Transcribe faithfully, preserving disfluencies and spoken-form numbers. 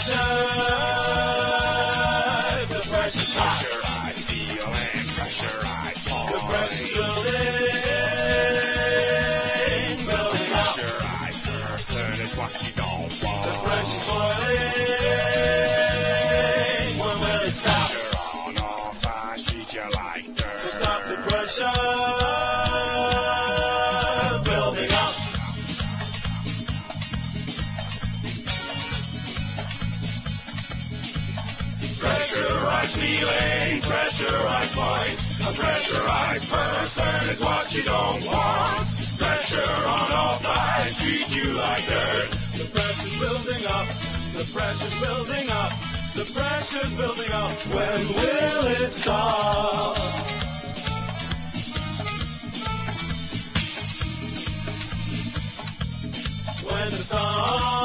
pressure, the pressure's pressurized feeling, pressurized point. The pressure's building, building up. Pressurized person is what you don't want. The pressure's boiling, when will it stop? Pressure on all sides, treat you like dirt. So stop the pressure, building up. Pressurized feeling, pressurized point. A pressurized person is what you don't want. Pressure on all sides, treat you like dirt. The pressure's building up, the pressure's building up, the pressure's building up. When will it stop? When the sun